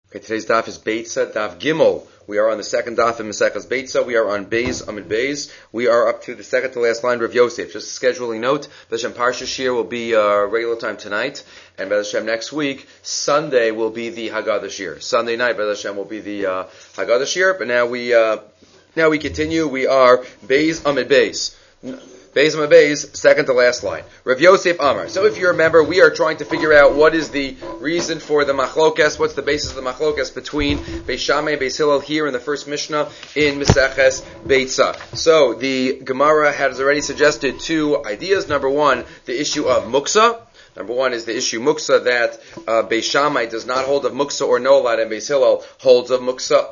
Okay, today's daf is Beitza, daf Gimel. We are on the second daf in Maseches Beitza. We are on Beis, Amid Beis. We are up to the second to last line, Rav Yosef. Just a scheduling note, B'ez Hashem Parsha Shir will be regular time tonight, and B'ez Hashem next week, Sunday will be the Haggadah Shir. Sunday night, B'ez Hashem will be the Haggadah Shir, but now we continue. We are Beis, Amid Beis. Beis Amid Beis, second to last line. Rav Yosef Amar. So if you remember, we are trying to figure out what is the reason for the machlokas, what's the basis of the machlokas between Beis Shammai and Beis Hillel here in the first Mishnah in Maseches Beitza. So the Gemara has already suggested two ideas. Number one, the issue of muksa. Number one is the issue muksa, that Beis Shammai does not hold of muksa or nolad, and Beis Hillel holds of muksa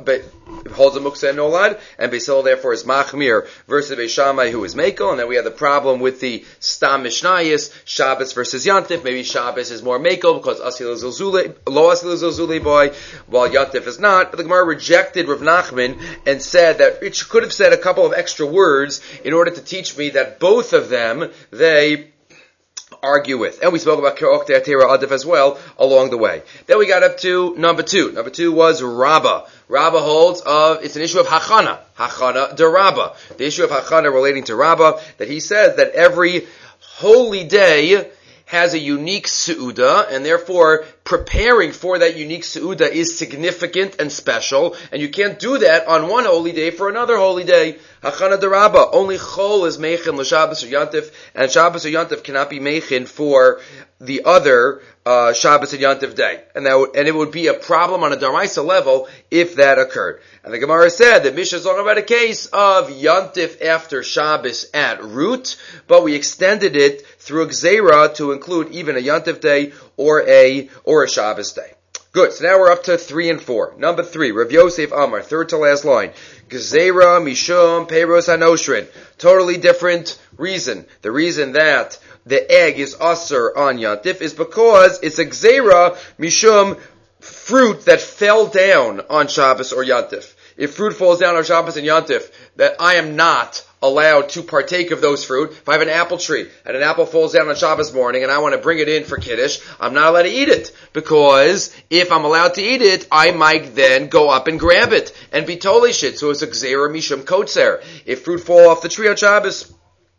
and nolad, and Beis Hillel therefore is machmir versus Beis Shammai who is mekel. And then we have the problem with the stam mishnayis, Shabbos versus Yantif. Maybe Shabbos is more mekel because asil lo asil zilzulei boy, while Yantif is not. But the Gemara rejected Rav Nachman and said that it could have said a couple of extra words in order to teach me that both of them they argue with. And we spoke about Kerok Te'atera Adif as well along the way. Then we got up to number two. Number two was Rabbah. Rabbah holds it's an issue of Hachana de Rabbah. The issue of Hachana relating to Rabbah, that he says that every holy day has a unique Seudah, and therefore preparing for that unique Seudah is significant and special, and you can't do that on one holy day for another holy day. Hachana de Rabbah. Only Chol is Meichin l'Shabbos or Yantif, and Shabbos or Yantif cannot be Meichin for the other Shabbos and Yantif day. And it would be a problem on a Daraisa level if that occurred. And the Gemara said that Mishnah is talking about a case of Yantif after Shabbos at root, but we extended it through Gzeira to include even a Yantif day or a Shabbos day. Good. So now we're up to 3 and 4. Number 3, Rav Yosef Amar, third to last line. Gzeira mishum peiros hanoshrin. Totally different reason. The reason that the egg is asur on Yantif is because it's a gzeira mishum fruit that fell down on Shabbos or Yantif. If fruit falls down on Shabbos and Yantif, that I am not allowed to partake of those fruit. If I have an apple tree and an apple falls down on Shabbos morning and I want to bring it in for Kiddush, I'm not allowed to eat it, because if I'm allowed to eat it, I might then go up and grab it and be totally shit. So it's a gzeira mishum kotzer. If fruit fall off the tree on Shabbos.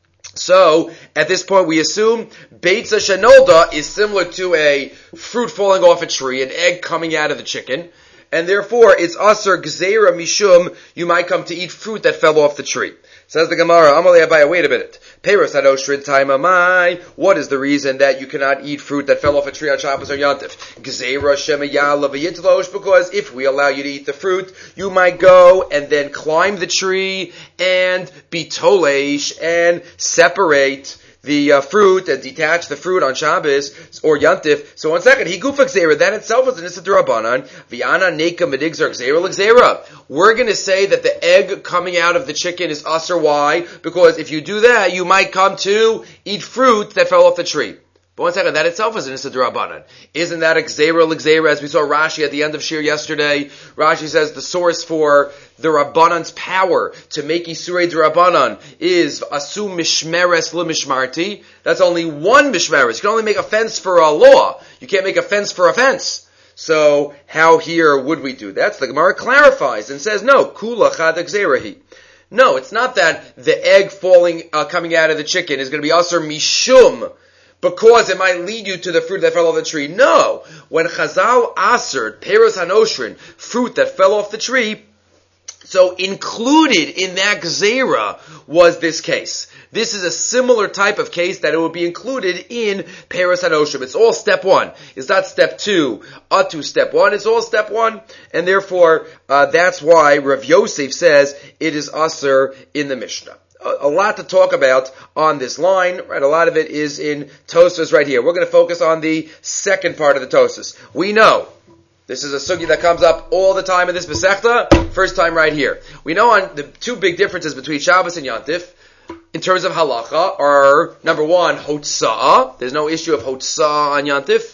So, at this point we assume Beitza Shenolda is similar to a fruit falling off a tree, an egg coming out of the chicken, and therefore it's asur gzeira mishum, you might come to eat fruit that fell off the tree. Says the Gemara, Amalei Abaya, wait a minute. Peiros hanoshrin taimamai. What is the reason that you cannot eat fruit that fell off a tree on Shabbos or Yantif? Gzeira shemayala v'yitlosh, because if we allow you to eat the fruit, you might go and then climb the tree and be tolesh and separate the fruit and detach the fruit on Shabbos or Yantif. So 1 second, he gufa gzeira, that itself is an issa d'Rabbanan. V'ana neka medigzar gzeira l'gzeira. We're going to say that the egg coming out of the chicken is usher. Why? Because if you do that, you might come to eat fruit that fell off the tree. But 1 second, that itself is an issa d'Rabbanan. Isn't that a gzeira l'gzeira? As we saw Rashi at the end of Shir yesterday, Rashi says the source for the Rabbanan's power to make Isurei d'Rabbanan is Asu Mishmeres L'Mishmarti. That's only one Mishmeres. You can only make a fence for a law. You can't make a fence for a fence. So, how here would we do that? So the Gemara clarifies and says, no, Kula Chad Gzeirahi. No, it's not that the egg coming out of the chicken is going to be Asur Mishum, because it might lead you to the fruit that fell off the tree. No. When Chazal Asur, Peiros Hanoshrin, fruit that fell off the tree, so included in that gzeira was this case. This is a similar type of case that it would be included in Peiros Hanoshrim. It's all step 1. It's not step 2 to step 1. It's all step 1. And therefore, that's why Rav Yosef says it is asur in the Mishnah. A lot to talk about on this line, right? A lot of it is in Tosfos right here. We're going to focus on the second part of the Tosfos. We know this is a sugi that comes up all the time in this Masechta, first time right here. We know on the two big differences between Shabbos and Yantif, in terms of halacha, are, number one, hotza'ah. There's no issue of hotza'ah on Yantif.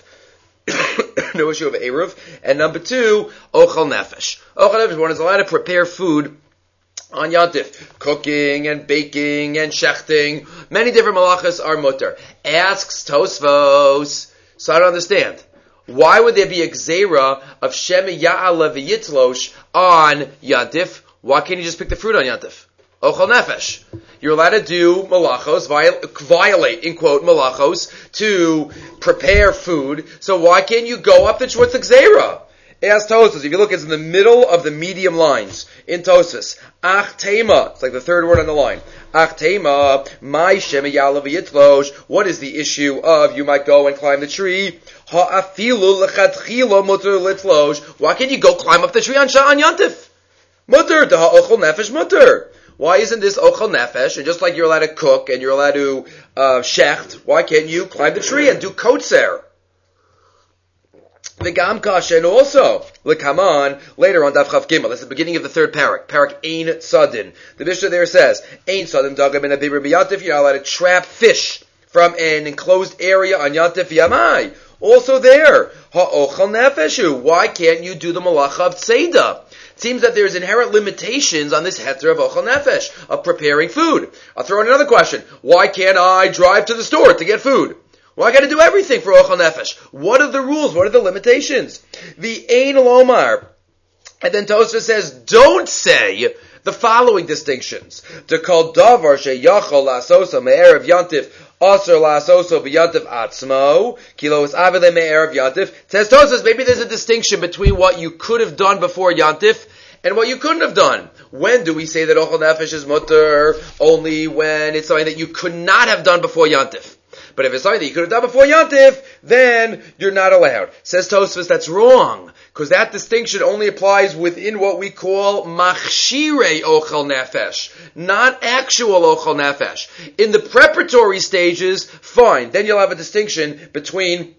No issue of Eruv. And number two, ochel nefesh. Ochel nefesh, one is allowed to prepare food on Yantif. Cooking and baking and shechting. Many different malachas are mutter. Asks Tosfos, so I don't understand. Why would there be a gzeira of Shemi Ya'ala v'yitlosh on Yantif? Why can't you just pick the fruit on Yantif? Ochel nefesh. You're allowed to do malachos, violate, in quote, malachos, to prepare food. So why can't you go up what's the gzeira? As Tosfos, if you look, it's in the middle of the medium lines in Tosfos. Ach tema, it's like the third word on the line. Ach tema, my shemi ya'ala v'yitlosh. What is the issue of you might go and climb the tree? Ha'afilu lechatchilo muter litlosh. Why can't you go climb up the tree on Yantif? Muter, da ha'ochel nefesh muter. Why isn't this ochel nefesh? And just like you're allowed to cook and you're allowed to shecht, why can't you climb the tree and do kotzer? The Gam Kasha, and also Lekaman later on Daf Chav Gimel. That's the beginning of the third parak. Parak Ein Sadin. The Mishnah there says Ein Sadin Dagam in a Bibur Yantif. You're not allowed to trap fish from an enclosed area on Yantif Yamai. Also there Ha'ochel Nefeshu. Why can't you do the Malacha of Tzeda? It seems that there's inherent limitations on this heter of Ochel Nefesh, of preparing food. I'll throw in another question. Why can't I drive to the store to get food? Well, I got to do everything for Ochel Nefesh. What are the rules? What are the limitations? The Ein Lomar. And then Tosfos says, don't say the following distinctions. To call davar sheyachol la'asoso me'erev yantif aser la'asoso b'yantif atzmo kilo is avele me'erev yantif. Says Tosfos, maybe there's a distinction between what you could have done before yantif and what you couldn't have done. When do we say that Ochel Nefesh is mutter? Only when it's something that you could not have done before yantif. But if it's something that you could have done before Yantif, then you're not allowed. Says Tosfos, that's wrong, because that distinction only applies within what we call machshirei ochel nefesh, not actual ochel nefesh. In the preparatory stages, fine, then you'll have a distinction between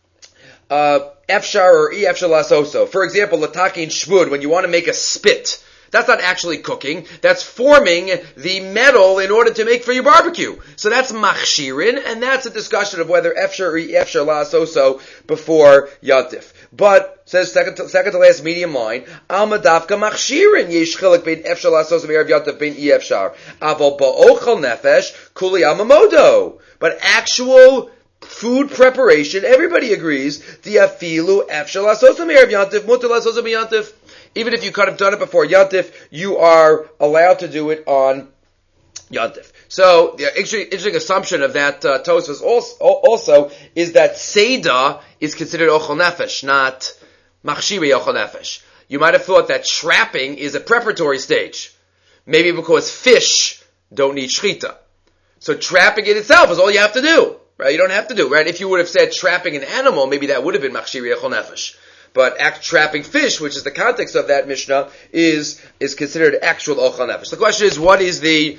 efshar or efshar lasoso. For example, latakin shvud, when you want to make a spit. That's not actually cooking. That's forming the metal in order to make for your barbecue. So that's machshirin, and that's a discussion of whether efshar or efshar la'asoso before yantif. But, says second to last medium line, alma dafka machshirin yesh chilik bein efshar la'asoso ve'erev yantif bein efshar. Aval ba'ochel nefesh kuli amamodo. But actual food preparation, everybody agrees, diafilu efshar la'asoso ve'erev yantif, mutar la'asoso be'yantif. Even if you could have done it before Yantif, you are allowed to do it on Yantif. So, the interesting assumption of that Tosfos also is that Seder is considered Ochel Nefesh, not Machshirei Ochel Nefesh. You might have thought that trapping is a preparatory stage. Maybe because fish don't need shchita. So trapping it itself is all you have to do. Right? You don't have to do, right? If you would have said trapping an animal, maybe that would have been Machshirei Ochel Nefesh. But trapping fish, which is the context of that Mishnah, is considered actual ochel nefesh. The question is, what is the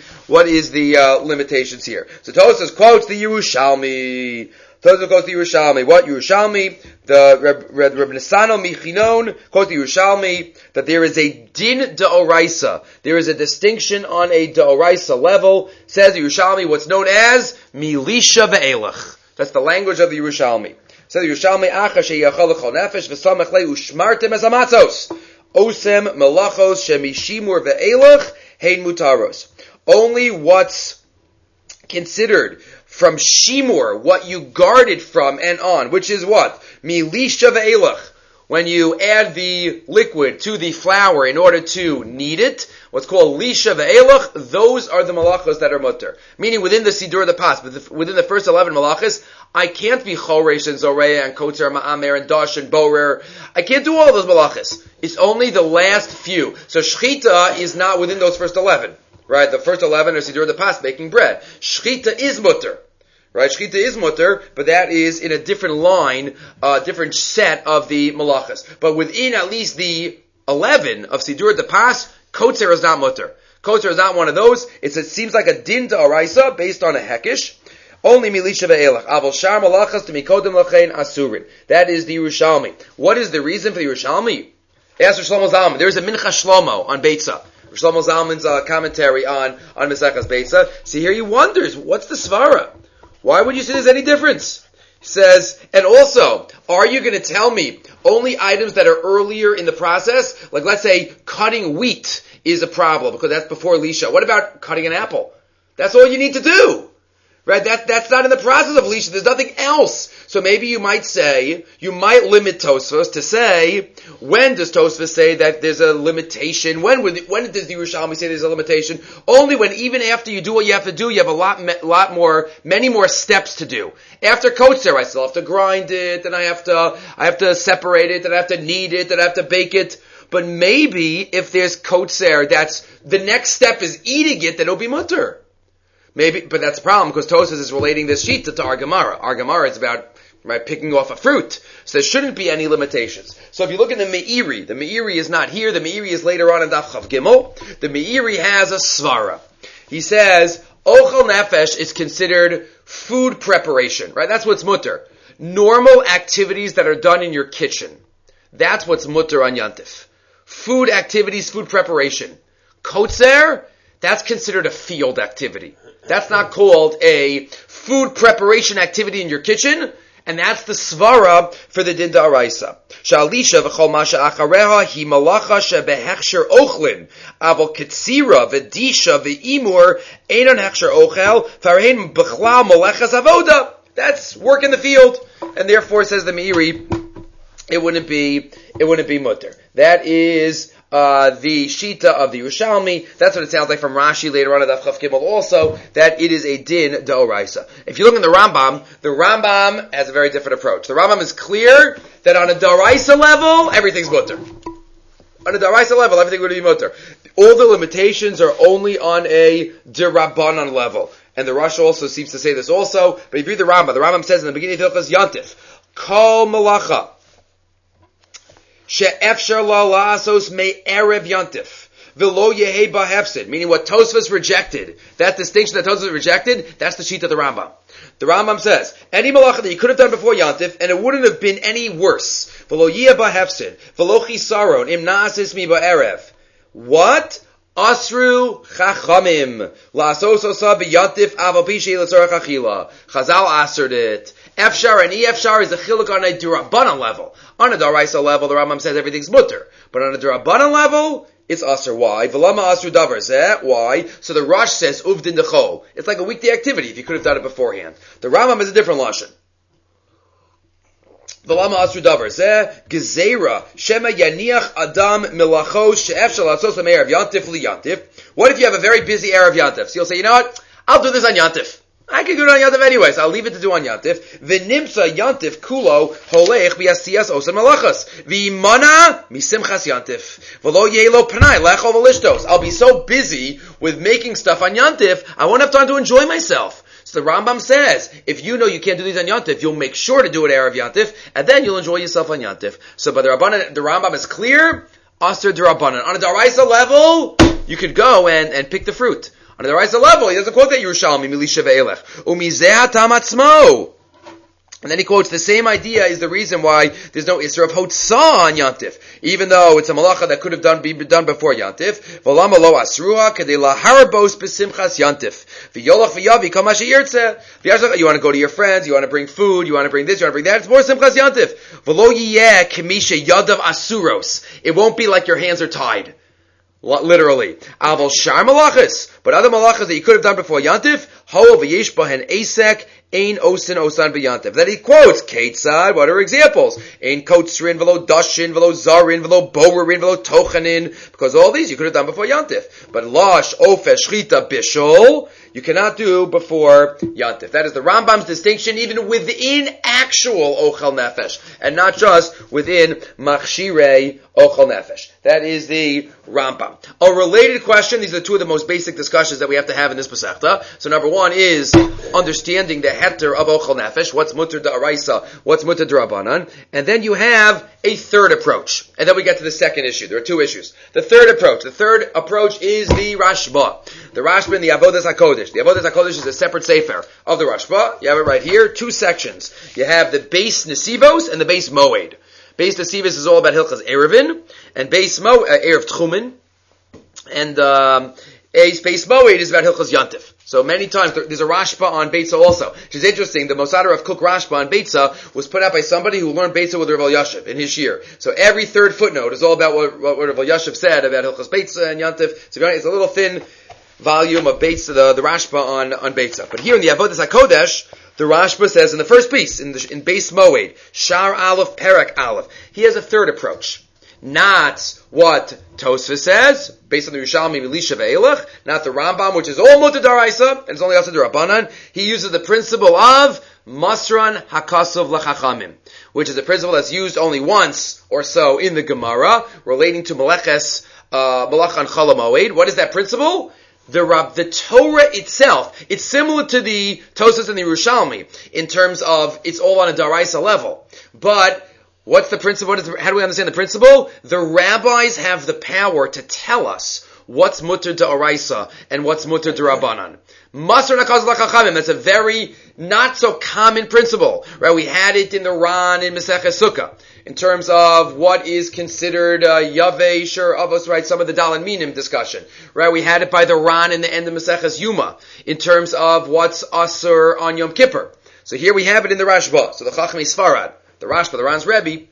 limitations here? So Tosfos quotes the Yerushalmi. Tosfos quotes the Yerushalmi. What Yerushalmi? The Reb Nisano Michinon quotes the Yerushalmi that there is a din d'oraisa. There is a distinction on a d'oraisa level. Says the Yerushalmi, what's known as milisha ve'elach. That's the language of the Yerushalmi. So the Yerushalmi acha sheyachol l'chol nefesh v'samech lei ushmartem es amatzos osem melachos shemishimur ve'elach hein mutaros. Only what's considered from shimur, what you guarded from and on, which is what? Milisha ve'elach. When you add the liquid to the flour in order to knead it, what's called lisha ve'elach, those are the malachos that are mutter. Meaning within the Sidur the Pas, within the first 11 malachos, I can't be choresh and zoreya and kotzer ma'amer and dash and borer. I can't do all those malachos. It's only the last few. So shchita is not within those first 11. Right? The first 11 are Sidur the Pas, making bread. Shchita is mutter. Right? Shchita is mutter, but that is in a different line, different set of the malachas. But within at least the 11 of Sidur the Pas, kotzer is not mutter. Kotzer is not one of those. It seems like a din to araisa based on a hekish. Only milisha ve'elach. Aval shar malachas to mikodem lachein asurin. That is the Yerushalmi. What is the reason for the Yerushalmi? Ask Shlomo Zalman. There is a Mincha Shlomo on Beitza. Shlomo Zalman's commentary on Mesechas Beitza. See here he wonders, what's the svara? Why would you say there's any difference? He says, and also, are you going to tell me only items that are earlier in the process? Like let's say cutting wheat is a problem because that's before Lisha. What about cutting an apple? That's all you need to do. Right? That's not in the process of Lisha. There's nothing else. So maybe you might limit Tosfos to say, when does Tosfos say that there's a limitation? When does the Yerushalmi say there's a limitation? Only when even after you do what you have to do, you have many more steps to do. After kotzer, I still have to grind it, then I have to separate it, then I have to knead it, then I have to bake it. But maybe if there's kotzer, that's the next step is eating it, then it'll be mutter. Maybe, but that's a problem because Tosfos is relating this sheet to our Gemara. Our Gemara is about picking off a fruit. So there shouldn't be any limitations. So if you look at the Meiri is not here. The Meiri is later on in Daf Chav Gimel. The Meiri has a svara. He says, Ochel Nefesh is considered food preparation, right? That's what's mutter. Normal activities that are done in your kitchen. That's what's mutter on Yantif. Food activities, food preparation. Kotzer, that's considered a field activity. That's not called a food preparation activity in your kitchen, and that's the svara for the din da'araisa. Sha'alisha v'chol masha achareha hi malacha shebehechsher ochlin, avol ketzira v'disha v'imur einon hechsher ochel, farhein b'chlal molechas avoda. That's work in the field, and therefore, says the Meiri, it wouldn't be mutter. That is the shita of the Yerushalmi. That's what it sounds like from Rashi later on at Daf Chav Gimel also, that it is a din d'oraisa. If you look in the Rambam has a very different approach. The Rambam is clear that on a d'oraisa level, everything's mutter. On a d'oraisa level, everything would be mutter. All the limitations are only on a d'Rabbanan level. And the Rosh also seems to say this also, but if you read the Rambam says in the beginning of Hilchos Yantif, Kol Malacha, she'efshar la la'asos me'erev yantif v'lo yehi ba hefsid, meaning what Tosfos rejected, that distinction that Tosfos rejected, that's the sheet of the Rambam. The Rambam says, any malacha that you could have done before yantif, and it wouldn't have been any worse, v'lo yehi ba hefsid, v'lo chisaron im na'asis mi ba'erev. What? Asru chachamim la'asos osa b'yantif aval pishay l'tzorach achila. Chazal asred it. Efshar and Efshar is a chiluk on a D'Rabbanan level. On a D'Oraisa level, the Rambam says everything's mutter. But on a D'Rabbanan level, it's asr. Why? V'lama asru davar zeh. Why? So the Rosh says uvdin dechol. It's like a weekday activity if you could have done it beforehand. The Rambam is a different lashon. V'lama asru davar zeh. Gezerah shema yaniach adam milachos she'efshar la'asos l'me'erev yantif li'yantif. What if you have a very busy Erev Yantif? So you'll say, you know what? I'll do this on Yantif. I can do it on Yantif anyways. I'll leave it to do on Yantif. V'nimsa Yantif kulo holech b'yasiyas osan malachas. V'imana misimchas Yantif. V'lo yelo p'nai lecho v'lishtos. I'll be so busy with making stuff on Yantif, I won't have time to enjoy myself. So the Rambam says, if you know you can't do these on Yantif, you'll make sure to do it Erev Yantif, and then you'll enjoy yourself on Yantif. So, but the Rambam is clear, Aser D'Rabbanan. On a D'Oraisa level, you could go and pick the fruit. On the Raisa level, he doesn't quote that Yerushalmi, Milisha ve'elech. Umizeh tamatzmo. And then he quotes the same idea is the reason why there's no Isra of Hotzah on Yantif. Even though it's a malacha that could have been done before Yantif. V'lama lo asruha kadei laharabos b'simchas Yantif. V'yolach v'yavi kol ma she'yirtzeh. You want to go to your friends, you want to bring food, you want to bring this, you want to bring that. It's more Simchas Yantif. V'lo yiyeh k'misha yadav asuros. It won't be like your hands are tied. Literally. Aval shar malachas. But other malachas that you could have done before Yantif, ho v'yesh bahen esek, ein osin osan b'yantif. Then he quotes, Ketzad, what are examples? Ein kotzrin, v'lo dashin, v'lo zarin, v'lo bowerin, v'lo tochanin. Because all these you could have done before Yantif. But lash, ofesh, shchita, bishol, you cannot do before Yantif. That is the Rambam's distinction even within actual Ochel Nefesh, and not just within Machshirei Ochel Nefesh. That is the Rambam. A related question, these are two of the most basic discussions that we have to have in this Masechta. So number one is understanding the heter of Ochel Nefesh, what's Mutter D'Oraisa, what's Mutter D'Rabbanan, and then you have a third approach. And then we get to the second issue. There are two issues. The third approach is the Rashba. The Rashba and the Avodas HaKodesh. The Avodas HaKodesh is a separate sefer of the Rashba. You have it right here, two sections. You have the base Nesivos and the base Moed. Base Nesivos is all about Hilchas Erevin, and base Erev Tchumen, and base Moed is about Hilchas Yantif. So many times, there's a Rashba on Beitza also, which is interesting. The Mosader of Cook Rashba on Beitza was put out by somebody who learned Beitza with Rav Elyashiv in his shir. So every third footnote is all about what Rav Elyashiv said about Hilchas Beitza and Yantif. So it's a little thin volume of Beitza, the Rashba on Beitza. But here in the Avodas HaKodesh, The Rashba says in the first piece, in Beis Moed, Shar Aleph, Perek Aleph, he has a third approach. Not what Tosfos says, based on the Yerushalmi, Elisha Ve'elach, not the Rambam, which is all Mutar D'Oraisa, and it's only also the Rabbanan. He uses the principle of Masran Hakasov L'Chachamim, which is a principle that's used only once or so in the Gemara, relating to Meleches, Melachan Chol Moed. What is that principle? The Torah itself, it's similar to the Tosfos and the Yerushalmi, in terms of, it's all on a D'Oraisa level. But, what's the principle? How do we understand the principle? The rabbis have the power to tell us what's mutar d'oraisa and what's mutar d'Rabbanan. Masar nakaz l'chachamim. That's a very not so common principle, right? We had it in the Ran in Maseches Sukkah in terms of what is considered yavesh or avos, right? Some of the Dalan Minim discussion, right? We had it by the Ran in the end of Maseches Yuma in terms of what's asur on Yom Kippur. So here we have it in the Rashba. So the Chachmei Sfarad, the Rashba, the Ran's Rebbe,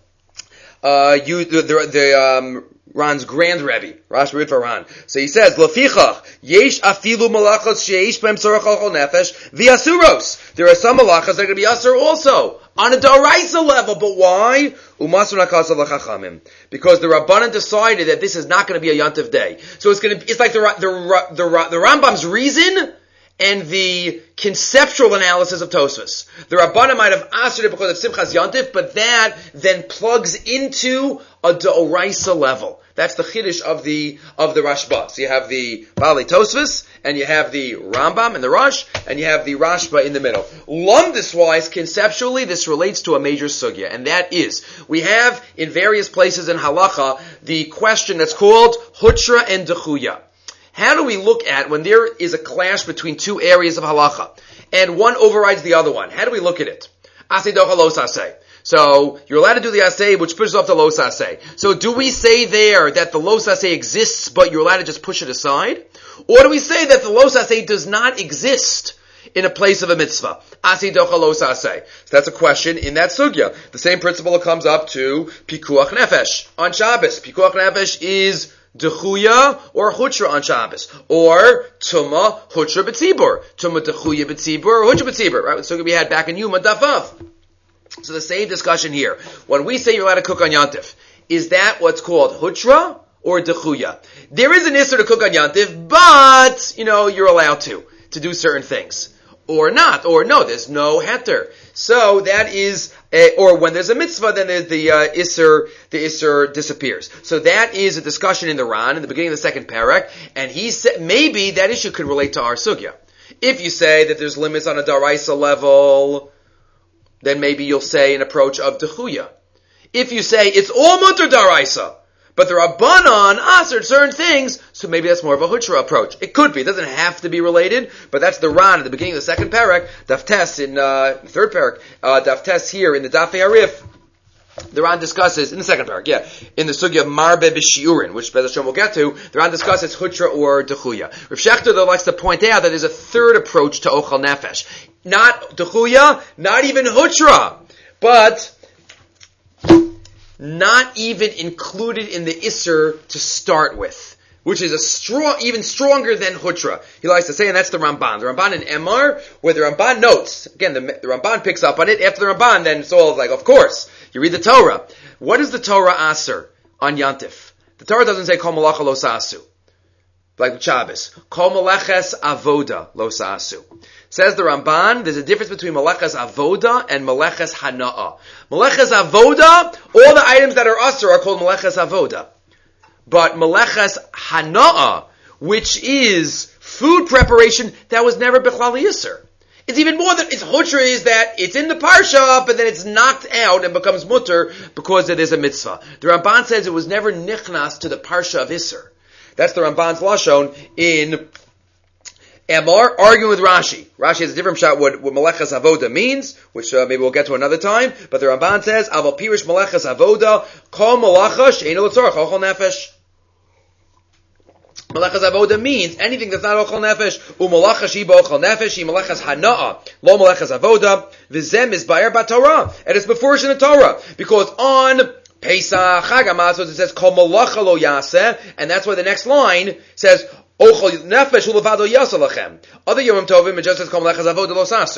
Ran's grand Rebbe, Rashba Ritva Ran. So he says, Lafichach, yesh afilu malachos sheish b'hem tzorach chol nefesh v'asuros. There are some malachas that are going to be asur also, on a D'Oraisa level, but why? Umasur nakasav l'chachamim. Because the Rabbanan decided that this is not going to be a Yontif day. So it's like the Rambam's reason and the conceptual analysis of Tosfos. The Rabbanan might have answered it because of Simchas Yontif, but that then plugs into a D'Oraisa level. That's the Chiddush of the Rashba. So you have the Bali Tosfos, and you have the Rambam and the Rosh, and you have the Rashba in the middle. Lumdus-wise, conceptually, this relates to a major sugya, and that is, we have in various places in Halacha, the question that's called Hutra and Dechuya. How do we look at when there is a clash between two areas of halacha, and one overrides the other one? How do we look at it? Aseh docha los aseh. So, you're allowed to do the aseh, which pushes off the los aseh. So, do we say there that the los aseh exists, but you're allowed to just push it aside? Or do we say that the los aseh does not exist in a place of a mitzvah? Aseh docha los aseh. So that's a question in that sugya. The same principle comes up to pikuach nefesh on Shabbos. Pikuach nefesh is Dechuya or Hutra on Shabbos. Or Tuma, Hutra b'tzibur. Tuma Dechuya b'tzibur or Hutra b'tzibur. Right? So we had back in Yuma Dafav. So the same discussion here. When we say you're allowed to cook on Yantif, is that what's called Hutra or Dechuya? There is an issur to cook on Yantif, but, you're allowed to do certain things. Or not. Or no, there's no heter. So that is, or when there's a mitzvah, then there's the issur disappears. So that is a discussion in the Ran, in the beginning of the second parak, and he said, maybe that issue could relate to our sugya. If you say that there's limits on a D'Oraisa level, then maybe you'll say an approach of Dechuya. If you say it's all mutar D'Oraisa, but the Rabbanan answered certain things, so maybe that's more of a Hutra approach. It could be. It doesn't have to be related, but that's the Ran at the beginning of the second parak, Daf Tes in third parak, Daf Tes here in the Daf Arif. The Ran discusses, in the second parak, in the sugya Marbe B'Shiurin, which Bez Hashem we'll get to, the Ran discusses Hutra or Dechuya. Rav Shechter, though, likes to point out that there's a third approach to Ochel Nefesh. Not Dechuya, not even Hutra, but not even included in the Isser to start with, which is even stronger than Hutra. He likes to say, and that's the Ramban. The Ramban in Emar, where the Ramban notes, again, the Ramban picks up on it. After the Ramban, then it's all like, of course, you read the Torah. What is the Torah aser on Yantif? The Torah doesn't say, Kol malacha lo sa'asu, like Shabbos. Kol maleches avoda lo sa'asu. Says the Ramban, there's a difference between meleches avoda and meleches hana'ah. Meleches avoda, all the items that are asur are called meleches avoda. But meleches hana'ah, which is food preparation, that was never bichlal yisur. It's even more than, it's hutra is that it's in the parsha, but then it's knocked out and becomes mutter because it is a mitzvah. The Ramban says it was never nichnas to the parsha of Isser. That's the Ramban's lashon in Emor, arguing with Rashi. Rashi has a different shot what Meleches Avoda means, which maybe we'll get to another time. But the Ramban says, Aval Pirish Meleches Avoda, Kol Melacha She'eino L'Tzorach Ochel Nefesh. Meleches Avoda means anything that's not Ochel Nefesh. U'Melacha Sheba Ochel Nefesh, She Meleches Hana'a, Lo Meleches Avoda, V'zem is Bayer BaTorah. And it's before in the Torah. Because on Pesach, Chag HaMatzot, it says, Kol Melacha Lo Yaseh, and that's why the next line says, Ochel Nefesh U'Levado Yasa Lachem. Other Yom Tovim, it just says, Kol Meleches Avoda Lo Sasu.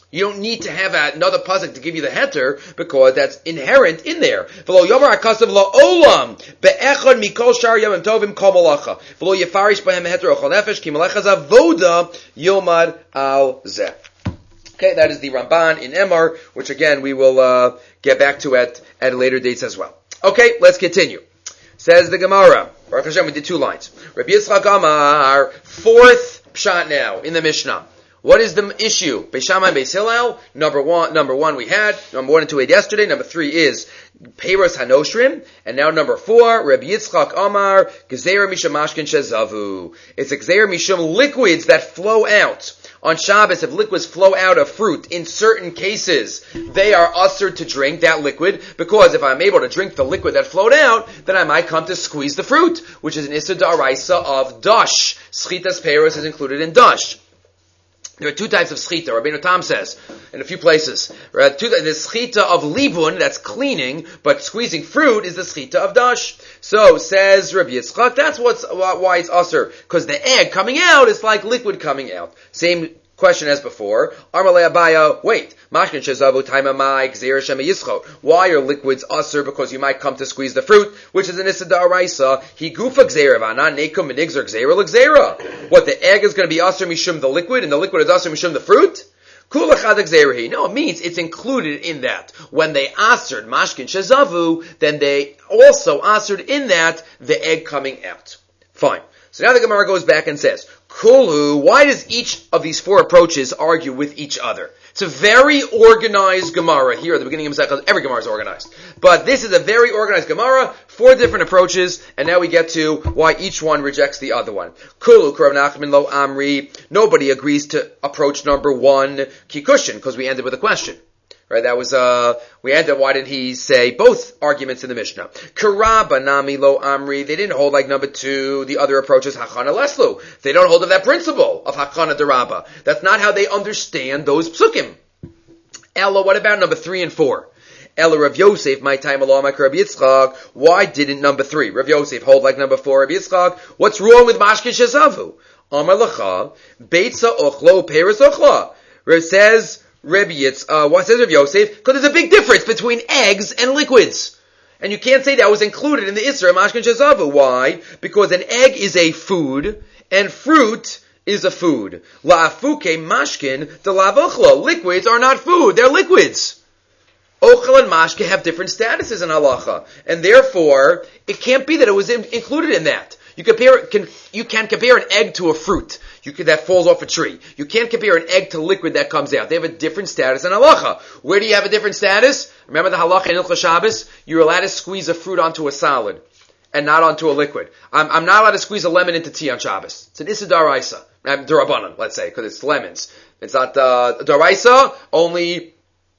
You don't need to have another pasuk to give you the heter because that's inherent in there. V'lo yomer hakasav la'olam be'echad mikol shar yomim tovim kol malacha. V'lo yefarish b'hem heter ochal nefesh ki malacha zavoda yomad al zeh. Okay, that is the Ramban in Emor, which again we will get back to at later dates as well. Okay, let's continue. Says the Gemara. Baruch Hashem, we did 2 lines. Rabbi Yitzchak Amar, 4th pshat now in the Mishnah. What is the issue? Beis Shammai, Beis Hillel. Number one we had. Number 1 and 2 we had yesterday. Number 3 is Peiros Hanoshrim. And now number 4, Rabbi Yitzchak Amar, Gezeira Misham Mashkin Shezavu. It's a Gezeira Misham liquids that flow out. On Shabbos, if liquids flow out of fruit, in certain cases, they are ushered to drink that liquid, because if I'm able to drink the liquid that flowed out, then I might come to squeeze the fruit, which is an Issa D'Oraisa of Dash. Schitas Peiros is included in Dash. There are 2 types of schita. Rabbeinu Tam says in a few places. The schita of libun, that's cleaning, but squeezing fruit is the schita of dash. So says Rabbi Yitzchak, that's why it's usher, because the egg coming out is like liquid coming out. Same question as before. Armalei Abaya, wait. Mashkin shezavu taimamai gzeir shema yischot. Why are liquids usher? Because you might come to squeeze the fruit, which is an issa d'oraisa. He gufa gzeir v'anan nekum menigzer gzeira l'gzeira. What, the egg is going to be usher mishum the liquid, and the liquid is usher mishum the fruit? Kula chad gzeirahi. No, it means it's included in that. When they ushered mashkin shezavu, then they also ushered in that the egg coming out. Fine. So now the Gemara goes back and says, Kulu, why does each of these 4 approaches argue with each other? It's a very organized Gemara. Here at the beginning of Masechah, every Gemara is organized. But this is a very organized Gemara, 4 different approaches, and now we get to why each one rejects the other one. Kulu, Kurav Nachman Lo Amri, nobody agrees to approach number 1, Kikushin, because we ended with a question. Right, that was, we ended, why did he say both arguments in the Mishnah? Karaba Nami Lo Amri, they didn't hold like number 2, the other approach is Hachana Leslu. They don't hold of that principle of Hachana Deraba. That's not how they understand those psukim. Ella, what about number 3 and 4? Ella Rav Yosef, my time along my Rabbi Yitzchak, why didn't number 3, Rav Yosef, hold like number 4, Rabbi Yitzchak? What's wrong with Mashkin Shezavu? Amar Lacha, Beitza Ochlo, Peres Ochla. It says, what says Rav Yosef? Because there's a big difference between eggs and liquids. And you can't say that was included in the Isra Mashkin Shezavu. Why? Because an egg is a food, and fruit is a food. La'afuke mashkin de la'avochla. Liquids are not food, they're liquids. Ochel and mashke have different statuses in halacha. And therefore, it can't be that it was included in that. You can compare an egg to a fruit that falls off a tree. You can't compare an egg to liquid that comes out. They have a different status in halacha. Where do you have a different status? Remember the halacha in Hilchos Shabbos? You're allowed to squeeze a fruit onto a salad and not onto a liquid. I'm not allowed to squeeze a lemon into tea on Shabbos. It's an issa d'oraisa. D'Rabbanan, let's say, because it's lemons. It's not d'oraisa, only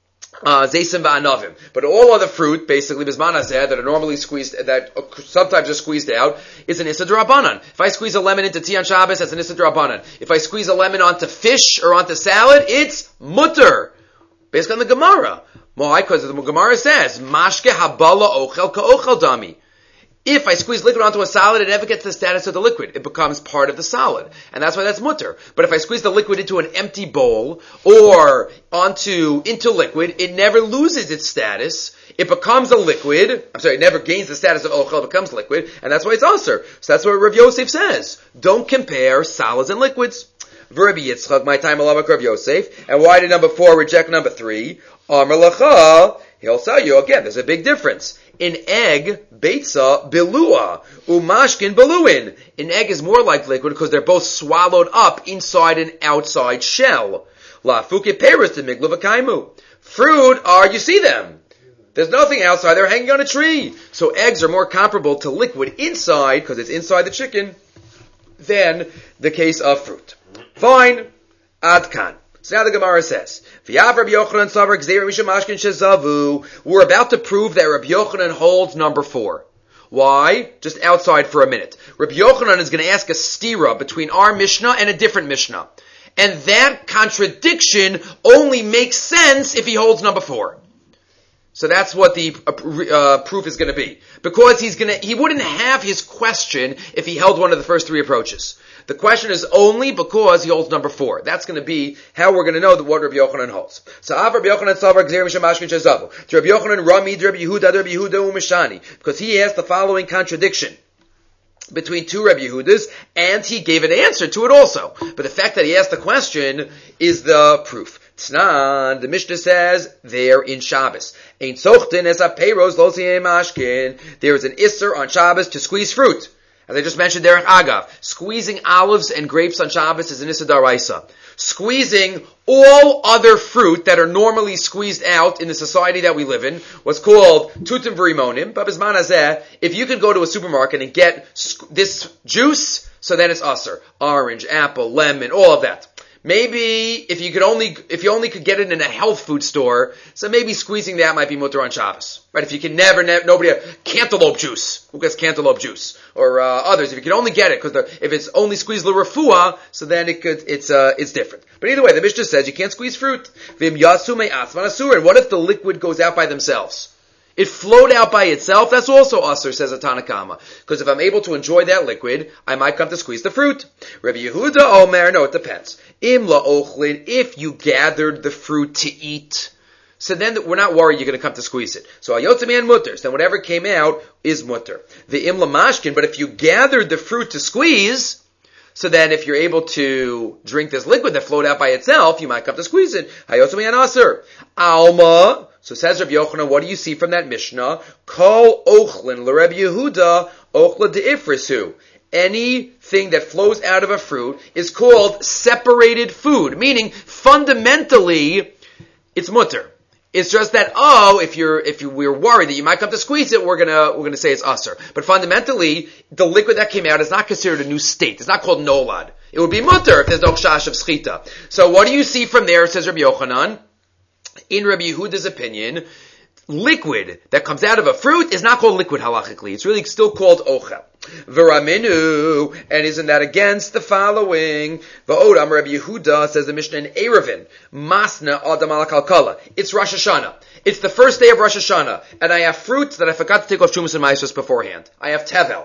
Zaysim va'anavim. But all other fruit, basically, bisman hazeh, that are normally squeezed, that sometimes are squeezed out, is an issa d'Rabbanan. If I squeeze a lemon into tea on Shabbos, that's an issa d'Rabbanan. If I squeeze a lemon onto fish or onto salad, it's mutter. Based on the Gemara. Why? Because the Gemara says, mashke habala ochel ka'ochel dami. If I squeeze liquid onto a salad, it never gets the status of the liquid. It becomes part of the salad. And that's why that's mutter. But if I squeeze the liquid into an empty bowl or into liquid, it never loses its status. It becomes a liquid. It never gains the status of ochel, it becomes liquid. And that's why it's aser. So that's what Rav Yosef says. Don't compare solids and liquids. Rabbi Yitzchak, my time alama Rav Yosef. And why did number 4 reject number 3? Amar lacha, he'll tell you again, there's a big difference. An egg, beitza, bilua, umashkin, beluin. An egg is more like liquid because they're both swallowed up inside an outside shell. La fuke peris to miglu v'kaimu. Fruit are, you see them. There's nothing outside, they're hanging on a tree. So eggs are more comparable to liquid inside, because it's inside the chicken, than the case of fruit. Fine. Adkan. So now the Gemara says, we're about to prove that Rabbi Yochanan holds number 4. Why? Just outside for a minute. Rabbi Yochanan is going to ask a stira between our Mishnah and a different Mishnah. And that contradiction only makes sense if he holds number 4. So that's what the proof is going to be. Because he wouldn't have his question if he held one of the first three approaches. The question is only because he holds number 4. That's going to be how we're going to know what Rabbi Yochanan holds. So Rabbi Yochanan Savar Gzeir Misham Mashkin Shezavu. To Rabbi Yochanan Rami Rabbi Yehuda Umishani. Because he has the following contradiction between two Rabbi Yehudas, and he gave an answer to it also. But the fact that he asked the question is the proof. Tznan, the Mishnah says, there in Shabbos. Ein sochten es apeiros lo mashkin. There is an isser on Shabbos to squeeze fruit. As I just mentioned, Derech Agav, squeezing olives and grapes on Shabbos is an Issa Daraisa. Squeezing all other fruit that are normally squeezed out in the society that we live in was called Tutim V'Rimonim. But Bizman Hazeh, if you can go to a supermarket and get this juice, so then it's Usser. Orange, apple, lemon, all of that. Maybe if you only could get it in a health food store, so maybe squeezing that might be mutter on Shabbos, right? If you can nobody cantaloupe juice, who gets cantaloupe juice or others? If you can only get it because if it's only squeezed l'refuah, so then it's different. But either way, the Mishnah says you can't squeeze fruit. V'im yasu me'atzman asur. And what if the liquid goes out by themselves? It flowed out by itself, that's also usher, says a Tanakama. Because if I'm able to enjoy that liquid, I might come to squeeze the fruit. Rabbi Yehuda Omer, no, it depends. Im la'ochlin, if you gathered the fruit to eat, so then we're not worried you're going to come to squeeze it. So ayotzami and mutters, then whatever came out is mutter. The im la'mashkin, but if you gathered the fruit to squeeze, so then if you're able to drink this liquid that flowed out by itself, you might come to squeeze it. Hayotzami and aser. Alma. So says Rabbi Yochanan, what do you see from that Mishnah? Kol ochlin l'Rabbi Yehuda ochla de'ifrisu. Anything that flows out of a fruit is called separated food, meaning fundamentally it's mutter. It's just that if we're worried that you might come to squeeze it, we're gonna say it's usser. But fundamentally, the liquid that came out is not considered a new state. It's not called nolad. It would be mutter if there's no chash of schita. So what do you see from there? Says Rabbi Yochanan. In Rabbi Yehuda's opinion, liquid that comes out of a fruit is not called liquid halachically. It's really still called ochel. V'raminu, and isn't that against the following? V'odam Rabbi Yehuda, says the Mishnah in Erevin, Masna Adam al Kalkala. It's Rosh Hashanah. It's the first day of Rosh Hashanah, and I have fruit that I forgot to take off Shumas and Maisos beforehand. I have Tevel.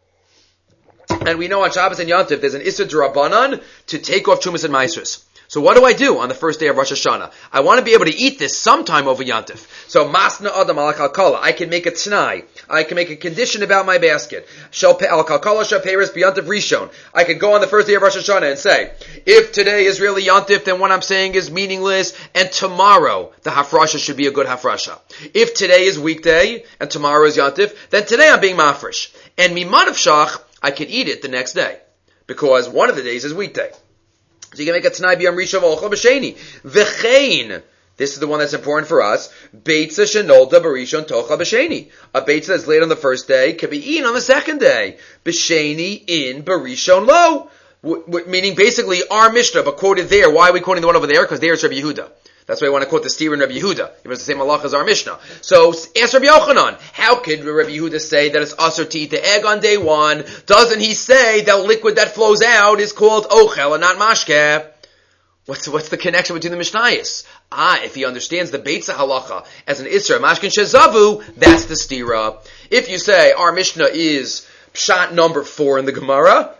And we know on Shabbos and Yom Tov there's an Issa D'Rabbanan to take off Shumas and Maisos. So what do I do on the first day of Rosh Hashanah? I want to be able to eat this sometime over Yom Tov. So Masna Adam al Kalkala. I can make a t'nai. I can make a condition about my basket. Al Kalkala shel peiros b'Yom Tov Rishon. I can go on the first day of Rosh Hashanah and say, if today is really Yom Tov, then what I'm saying is meaningless, and tomorrow the hafrasha should be a good hafrasha. If today is weekday and tomorrow is Yom Tov, then today I'm being mafresh. And miman of shach, I can eat it the next day because one of the days is weekday. So you can make a t'nai b'yom rishon v'ochel b'sheni. V'chein. This is the one that's important for us. Beitza shenolda b'rishon tochel b'sheni. A beitza that's laid on the first day can be eaten on the second day. B'sheni in b'rishon lo. Meaning basically our Mishnah, but quoted there. Why are we quoting the one over there? Because there it's Rabbi Yehuda. That's why I want to quote the steer in Rabbi Yehuda. It was the same halacha as our Mishnah. So ask Rabbi Yochanan, how could Rabbi Yehuda say that it's usher to eat the egg on day one? Doesn't he say that liquid that flows out is called ochel and not mashke? What's the connection between the Mishnayos? If he understands the Beitza halacha as an Isra, mashkin shezavu, that's the stira. If you say our Mishnah is pshat number 4 in the Gemara,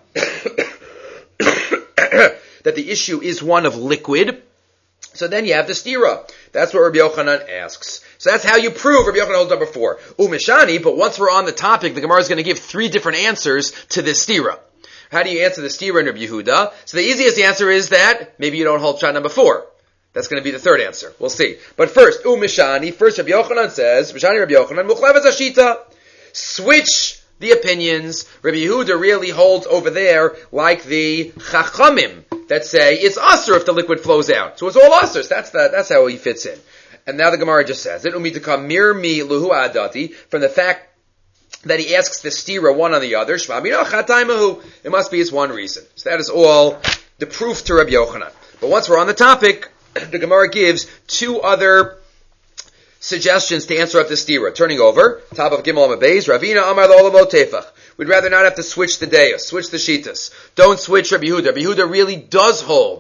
that the issue is one of liquid, so then you have the stira. That's what Rabbi Yochanan asks. So that's how you prove Rabbi Yochanan holds number 4. Umishani, but once we're on the topic, the Gemara is going to give 3 different answers to this stira. How do you answer the stira in Rabbi Yehuda? So the easiest answer is that maybe you don't hold shot number 4. That's going to be the third answer. We'll see. But first, Umishani, first Rabbi Yochanan says, Mishani Rabbi Yochanan, Muchleves Ashita. Switch the opinions. Rabbi Yehuda really holds over there like the Chachamim that say it's usher if the liquid flows out. So it's all usher. That's how he fits in. And now the Gemara just says it. Umitakam mirmi luhu adati, from the fact that he asks the stira one on the other. It must be his one reason. So that is all the proof to Rabbi Yochanan. But once we're on the topic, the Gemara gives 2 other suggestions to answer up the stira. Turning over, top of Gimel Amabeis, Ravina Amar Lo Tefach. We'd rather not have to switch the deus, switch the shitas. Don't switch Rabbi Yehuda. Rabbi Yehuda really does hold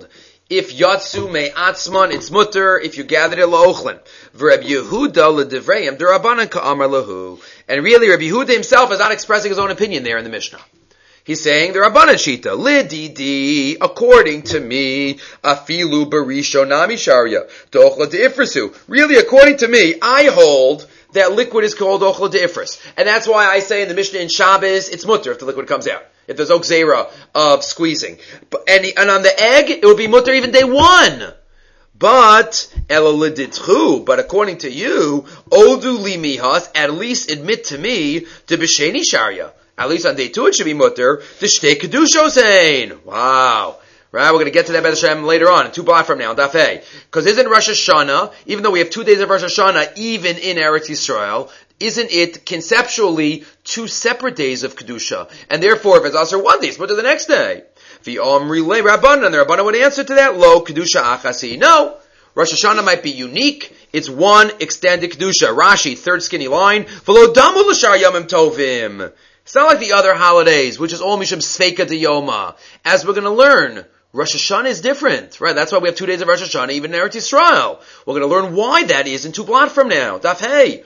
If yatsu me atzman, it's mutter. If you gather it laochlin. V'Reb Yehuda ledivreim derabanan ka'amar lahu. And really, Reb Yehuda himself is not expressing his own opinion there in the Mishnah. He's saying the Rabbanan Shita, lididi, according to me, afilu barisho nami sharia, dochla deifrisu. Really, according to me, I hold that liquid is called dochla deifris. And that's why I say in the Mishnah in Shabbos, it's mutter if the liquid comes out. If there's oxera of squeezing. And on the egg, it would be mutter even day one. But according to you, odu li mihas, at least admit to me, to b'sheni sharia. At least on day 2 it should be mutter. The shtei kedushosein. Wow. Right, we're going to get to that B'ez Hashem later on, 2 blocks from now, Daf A. Because isn't Rosh Hashanah, even though we have 2 days of Rosh Hashanah, even in Eretz Yisrael, isn't it conceptually 2 separate days of Kedusha? And therefore, if it's also 1 day, it's mutter the next day. The Omri Le Rabbanan, and the Rabbanan would answer to that, Lo Kedusha Achasi. No. Rosh Hashanah might be unique. It's 1 extended Kedusha. Rashi, 3rd skinny line. V'lo damu l'shar yamim tovim. It's not like the other holidays, which is all Mishum Sveika de Yoma. As we're going to learn, Rosh Hashanah is different, right? That's why we have 2 days of Rosh Hashanah, even in Eretz Yisrael. We're going to learn why that is in 2 blot from now. Daf Hey.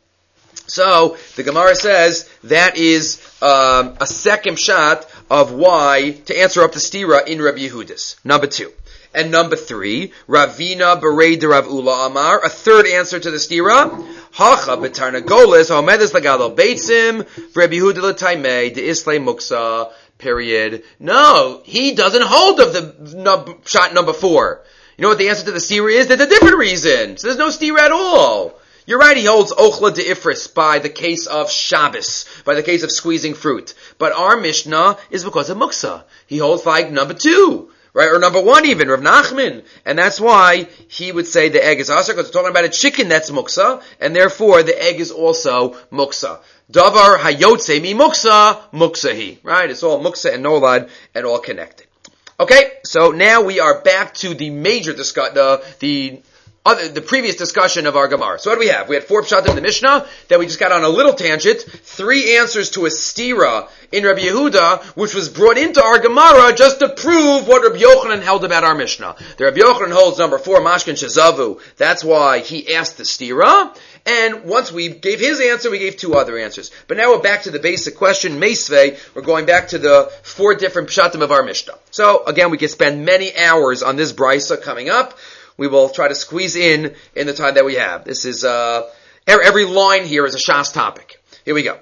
So, the Gemara says, that is a second shot of why, to answer up the stira in Rabbi Yehudas. Number 2. And number 3, Ravina Berei de Rav Ula Amar, a third answer to the stira. Hacha betarnagolis haomedes lagalo beitzim Rabbi Yehuda l'taimei de islay muksa. Period. No, he doesn't hold of the shot number 4. You know what the answer to the stira is? There's a different reason. So there's no stira at all. You're right, he holds ochla de ifris by the case of Shabbos, by the case of squeezing fruit. But our Mishnah is because of muksa. He holds like number 2. Right, or number 1 even, Rav Nachman. And that's why he would say the egg is asr, because we're talking about a chicken that's muksa, and therefore the egg is also muksa. Davar hayotze mi muksa, muksahi. Right, it's all muksa and nolad, and all connected. Okay, so now we are back to the major the previous discussion of our Gemara. So what do we have? We had 4 pshat in the Mishnah, then we just got on a little tangent, 3 answers to a stira in Rabbi Yehuda, which was brought into our Gemara just to prove what Rabbi Yochanan held about our Mishnah. The Rabbi Yochanan holds number 4, Mashkin Shazavu. That's why he asked the stira, and once we gave his answer, we gave 2 other answers. But now we're back to the basic question, Meisvei. We're going back to the 4 different pshatim of our Mishnah. So, again, we can spend many hours on this brisa coming up. We will try to squeeze in the time that we have. This is, every line here is a Shas topic. Here we go.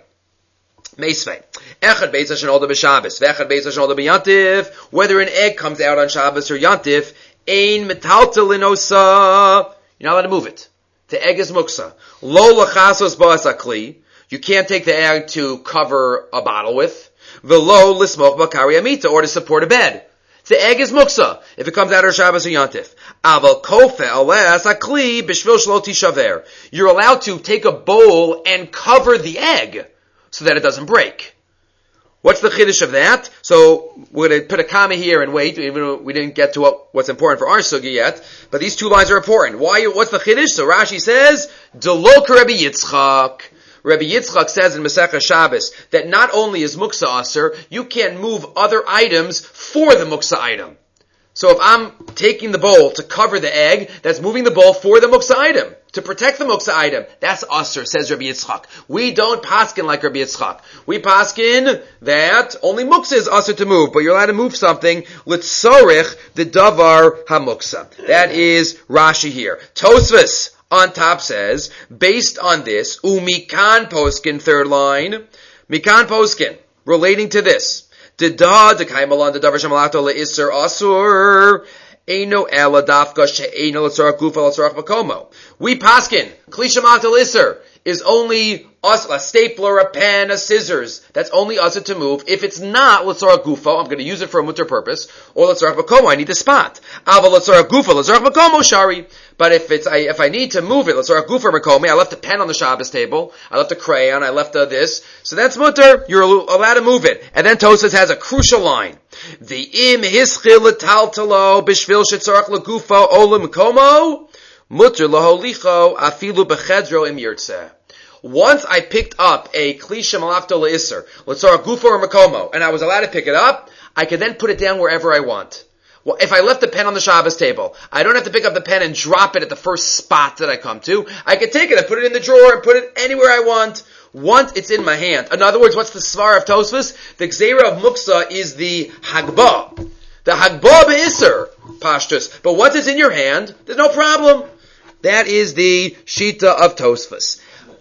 Meisvei. Echad beitza shenolda b'Shabbos, v'echad beitza shenolda b'Yantif. Whether an egg comes out on Shabbos or Yantif, ein metaltel linosa. You're not allowed to move it. The egg is muksa. Lo lachasos ba'as akli. You can't take the egg to cover a bottle with. V'lo lismoch b'kari amita, or to support a bed. The egg is muksa if it comes out of Shabbos or Yantif. Aval kofe alas akli b'shvil shlo tishaver. You're allowed to take a bowl and cover the egg so that it doesn't break. What's the chiddush of that? So we're going to put a comma here and wait. Even though we didn't get to what's important for our sugi yet, but these 2 lines are important. Why? What's the chiddush? So Rashi says, "Delok Rabbi Yitzchak." Rabbi Yitzchak says in Masechah Shabbos that not only is muksa aser, you can move other items for the muksa item. So if I'm taking the bowl to cover the egg, that's moving the bowl for the muksa item, to protect the muksa item. That's aser, says Rabbi Yitzchak. We don't paskin like Rabbi Yitzchak. We paskin that only muksa is aser to move, but you're allowed to move something, l'tzorich the davar hamuksa. That is Rashi here. Tosfos on top says, based on this, umikan poskin, 3rd line, mikan poskin, relating to this, Dida dekaimalan dedavar shemalato leisser asur eino ela dafka she'eino l'tzorach gufa l'tzorach makomo. We paskin kli shemalato leisser is only a stapler, a pen, a scissors. That's only us to move. If it's not l'tzorach gufo, I'm going to use it for a mutter purpose, or l'tzorach makomo, I need the spot. Ava l'tzorach gufo, l'tzorach makomo, shari. But if I need to move it, l'tzorach gufo makomo, I left a pen on the Shabbos table, I left a crayon, I left this, so that's mutter, you're allowed to move it. And then Tosfos has a crucial line. The im hischil l'taltalo b'shvil shetzorach l'gufo olam makomo, mutter l'holicho afilu b'chedro im yirtzeh. Once I picked up a kli shemalafto leisser, l'tzorach gufo or makomo, and I was allowed to pick it up, I could then put it down wherever I want. Well, if I left the pen on the Shabbos table, I don't have to pick up the pen and drop it at the first spot that I come to. I can take it and put it in the drawer and put it anywhere I want. Once it's in my hand. In other words, what's the svar of Tosfos? The Gzeira of Muksa is the Hagbah. The Hagbah be'Isser, Pashtus. But once it's in your hand, there's no problem. That is the Shita of Tosfos.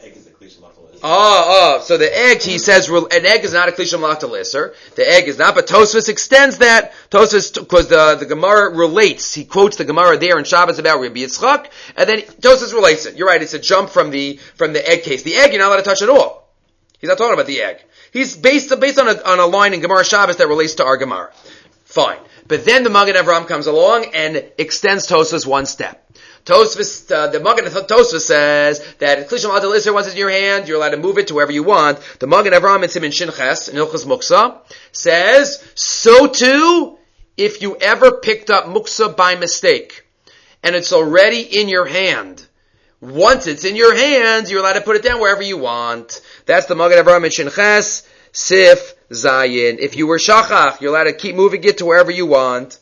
So the egg, he says, an egg is not a Klisha Malach L'Isser. The egg is not, but Tosfos extends that. Tosfos, because the Gemara relates, he quotes the Gemara there in Shabbos about Rabbi Yitzchak, and then Tosfos relates it. You're right, it's a jump from the egg case. The egg, you're not allowed to touch at all. He's not talking about the egg. He's based on a line in Gemara Shabbos that relates to our Gemara. Fine. But then the Magen Avraham comes along and extends Tosfos one step. Tosfos, the Magen Tosfos says that Klisha Malach L'Isser, once it's in your hand, you're allowed to move it to wherever you want. The Magen Avraham in Siman Shin Ches, in Hilchos Muksa, says, so too, if you ever picked up Muksa by mistake, and it's already in your hand, once it's in your hand, you're allowed to put it down wherever you want. That's the Magen Avraham in Shin Ches, Sif Zayin. If you were Shachach, you're allowed to keep moving it to wherever you want.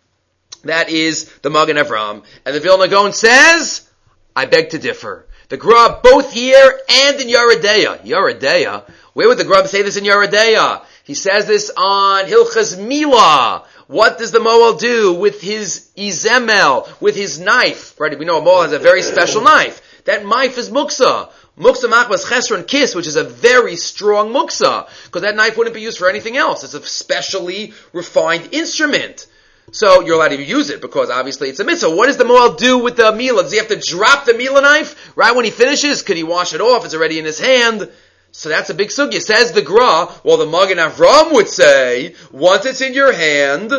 That is the Magen Avraham. And the Vilna Gaon says, I beg to differ. The Grub, both here and in Yeredeya. Yeredeya? Where would the Grub say this in Yeredeya? He says this on Hilchas Milah. What does the Moel do with his Izemel, with his knife? Right, we know a Moel has a very special knife. That knife is Muksa. Muksa machmas chesron kiss, which is a very strong muksa, because that knife wouldn't be used for anything else. It's a specially refined instrument. So you're allowed to use it, because obviously it's a mitzvah. What does the Moel do with the Milah? Does he have to drop the Milah knife right when he finishes? Could he wash it off? It's already in his hand. So that's a big sugya. Says the Gra, well, the Magen Avraham would say, once it's in your hand,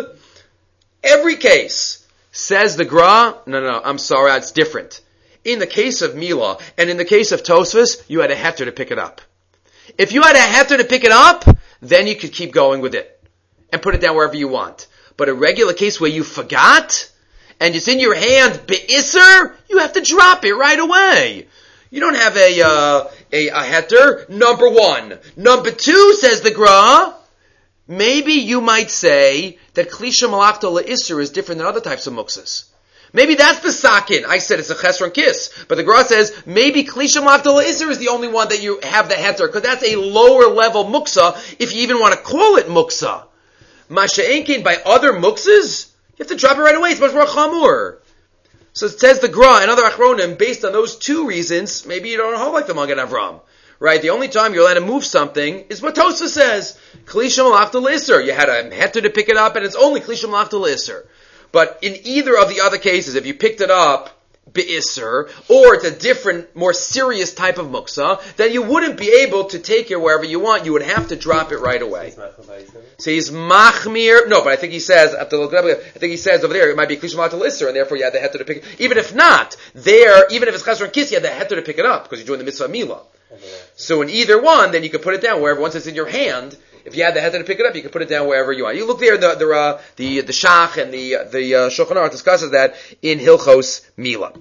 every case. Says the Gra, no, I'm sorry, it's different. In the case of Milah, and in the case of Tosfos, you had a heter to pick it up. If you had a heter to pick it up, then you could keep going with it, and put it down wherever you want. But a regular case where you forgot, and it's in your hand, be'isser, you have to drop it right away. You don't have a heter, number one. Number two, says the Gra, maybe you might say that Klisha Malach L'Isser is different than other types of muksas. Maybe that's the sakin. I said it's a chesron kiss. But the Gra says, maybe Klisha Malach L'Isser is the only one that you have the heter, because that's a lower level muksa, if you even want to call it muksa. Masha'enkin, by other muksas, you have to drop it right away. It's much more chamur. So it says the Gra and other achronim, based on those two reasons, maybe you don't hold like the Magen Avraham. Right? The only time you're allowed to move something is what Tosfos says. Klisha Malach L'Isser. You had a heter to pick it up, and it's only Klisha Malach L'Isser. But in either of the other cases, if you picked it up, be'isser, or it's a different, more serious type of muksa, then you wouldn't be able to take it wherever you want. You would have to drop it right away. So he's machmir. No, but I think he says, over there, it might be Klisha Malach L'Isser, and therefore you had the heter to pick it. Even if not, even if it's chesron kiss, you had the heter to pick it up, because you're doing the mitzvah milah. So in either one, then you can put it down wherever, once it's in your hand. If you had the heter to pick it up, you can put it down wherever you want. You look there, the Shach and the Shulchan Aruch discusses that in Hilchos Milah.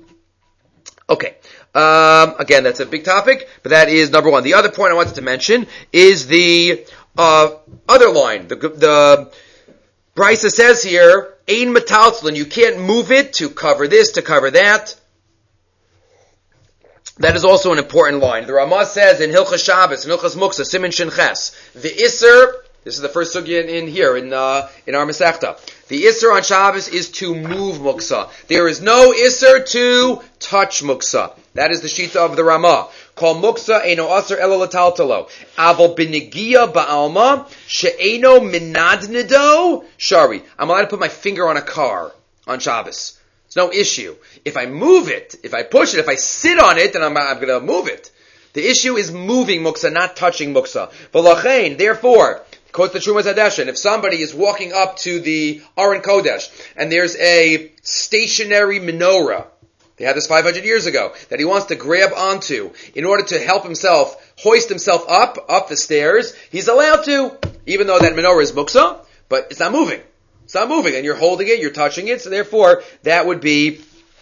Okay. Again, that's a big topic, but that is number one. The other point I wanted to mention is the other line. The Brisa says here, Ein metaltlin, you can't move it to cover this, to cover that. That is also an important line. The Ramah says in Hilchas Shabbos, in Hilchas Muksa, Siman Shin Ches, the Isser, this is the first sugya in here, in our Masechta. The Isser on Shabbos is to move Muksa. There is no Isser to touch Muksa. That is the Shita of the Ramah. Kol Muksa eino aser elo lataltalo. Aval b'negia ba'alma, she'eino minadnido, shari. I'm allowed to put my finger on a car on Shabbos. It's no issue. If I move it, if I push it, if I sit on it, then I'm going to move it. The issue is moving muksa, not touching muksa. V'lachein, therefore, quotes the Trumas Hadeshin, if somebody is walking up to the Aron Kodesh, and there's a stationary menorah, they had this 500 years ago, that he wants to grab onto in order to help himself, hoist himself up the stairs, he's allowed to, even though that menorah is muksa, but it's not moving. It's not moving, and you're holding it, you're touching it, so therefore, that would be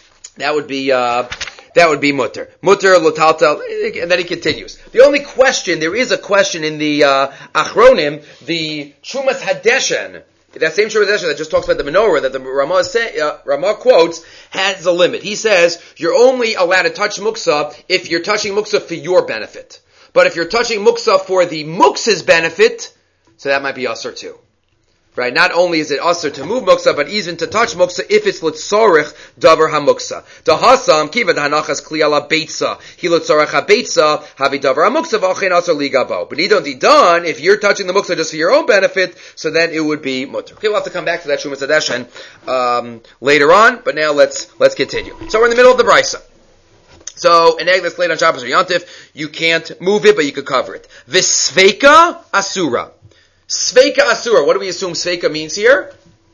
mutter. Mutter, lotaltal, and then he continues. The only question, there is a question in the Achronim, the Trumas Hadeshen, that same Shur that just talks about the menorah that the Ramah quotes has a limit. He says you're only allowed to touch muksa if you're touching muksa for your benefit. But if you're touching muksa for the muksa's benefit, so that might be usher too. Right? Not only is it usher to move muksa, but even to touch muksa if it's litzorich davar hamuksa. Dahasam kiva dahanachas kli ala beitza. He litzorich ha-beitza havi davar hamuksa v'achein asher ligabo. But idon done, if you're touching the muksa just for your own benefit, so then it would be mutter. Okay, we'll have to come back to that Shumas Hadeshen later on, but now let's continue. So we're in the middle of the brisa. So, an egg that's laid on Shabbos or Yontif, you can't move it, but you could cover it. Visveika asura. Sveika asura. What do we assume sveika means here?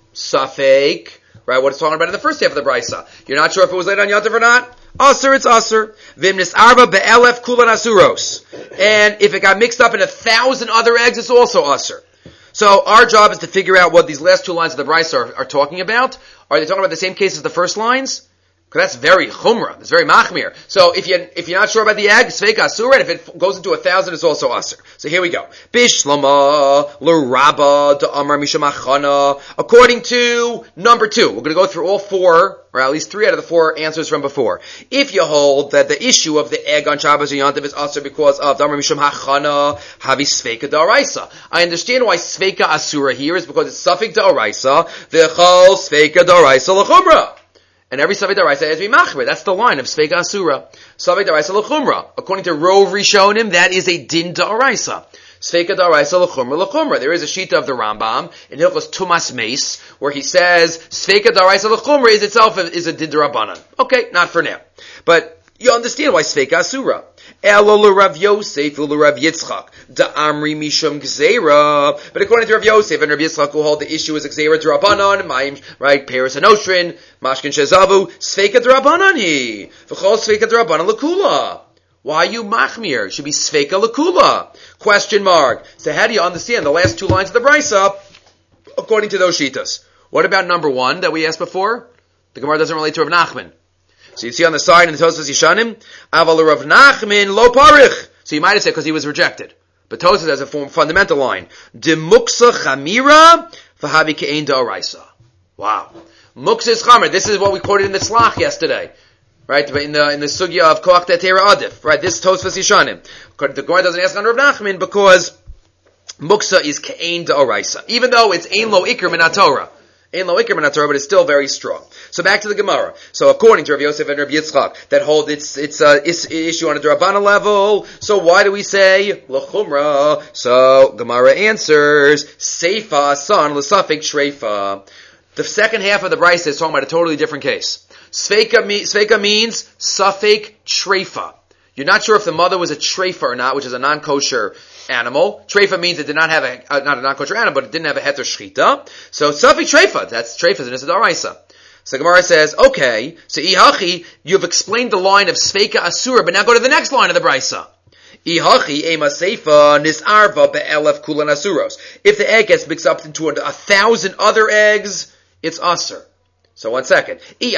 Safek. Right, what it's talking about in the first half of the brisa. You're not sure if it was laid on Yontif or not? Asur, it's asur. Vimnis arba be'elef kulan asuros. And if it got mixed up in 1,000 other eggs, it's also asur. So, our job is to figure out what these last two lines of the brisa are talking about. Are they talking about the same case as the first lines? Because that's very chumrah. That's very machmir. So if you're not sure about the egg, sveika asura, and if it goes into 1,000, it's also asur. So here we go. Bishlama l'rabba da'amar mishamachana. According to number 2, we're going to go through all 4, or at least 3 out of the 4 answers from before. If you hold that the issue of the egg on Shabbos or Yontif is asur because of da'amar mishamachana, havi sveika da'araisa. I understand why sveika asura here is because it's safek da'araisa. V'chol sveika da'araisa l'chumrah. And every Saved Daraisa has to be Machmer. That's the line of Sveika Asura. Saved Daraisa L'chumra. According to Rov Rishonim, that is a Din Daraisa. Sveika Daraisa L'chumra L'chumra. There is a Shita of the Rambam in Hilchos Tumas Meis where he says Sveika Daraisa L'chumra is itself is a Din Darabanan. Okay, not for now. But you understand why Sveika Asura. Elo l'Rav Yosef l'Rav Yitzchak da'amri mishum gzeira. But according to Rav Yosef and Rav Yitzchak, who hold the issue is gzeira d'Rabbanan, mayim, right, Paris and Oshrin, mashkin shezavu, sveika d'Rabbanan hi, v'chol sveika d'Rabbanan l'kula. Why are you machmir? It should be sveika l'kula. Question mark. So how do you understand the last 2 lines of the brisa according to those shitas? What about number 1 that we asked before? The Gemara doesn't relate to Rav Nachman. So you see on the side in the Tosfos Yishanim, Aval Rav Nachman lo parich. So you might have said because he was rejected. But Tosfos has a fundamental line. De muksa chamira v'havi ke'ein da'oraisa. Wow. Muksa is chamer. This is what we quoted in the Tzlach yesterday. Right? In the sugya of Koach Te'atera Adif. Right? This is Tosfos Yishanim. The Gemara doesn't ask on Rav Nachman because muksa is ke'ein da'oraisa. Even though it's ein lo ikr min HaTorah. Ein lo ikr min HaTorah, but it's still very strong. So back to the Gemara. So according to Rav Yosef and Rav Yitzchak, that hold it's issue on a D'Rabbanan level. So why do we say l'chumra? So Gemara answers seifa son l'safek shreifa. The second half of the brisa is talking about a totally different case. Sveika means safek shreifa. You're not sure if the mother was a treifa or not, which is a non-kosher animal. Treifa means it did not have not a non-kosher animal, but it didn't have a heter shchita. So safek treifa, that's treifa is a daraisa. So Gemara says, okay, so ihachi, you've explained the line of sveika asura, but now go to the next line of the brisa. Ihachi ema seifa nisarva be'elef kulan asuros. If the egg gets mixed up into 1,000 other eggs, it's asur. So 1 second. The